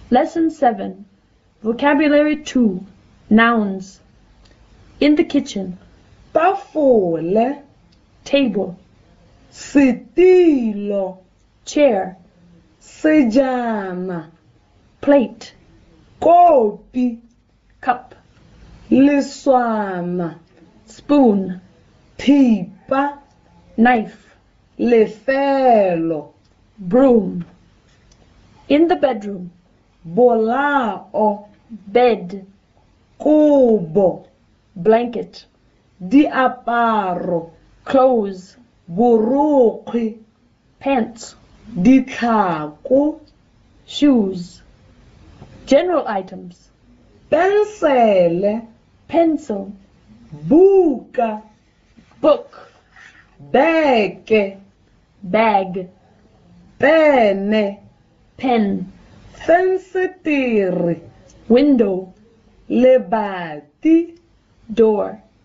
Lesson 7. Vocabulary 2. Nouns. In the kitchen. Tafole, Table. setilo, Chair. sejana, Plate. kopi, Cup. leswana, Spoon. thipa, Knife. lefelo, Broom. In the bedroom. bolao, Bed. kubo, Blanket. diaparo, Clothes. borokgwe, Pants. ditlhako, Shoes. General items. pensele, Pencil. buka, Book. beke, Bag. pene, Pen. fensetere, Window. lebati, Door.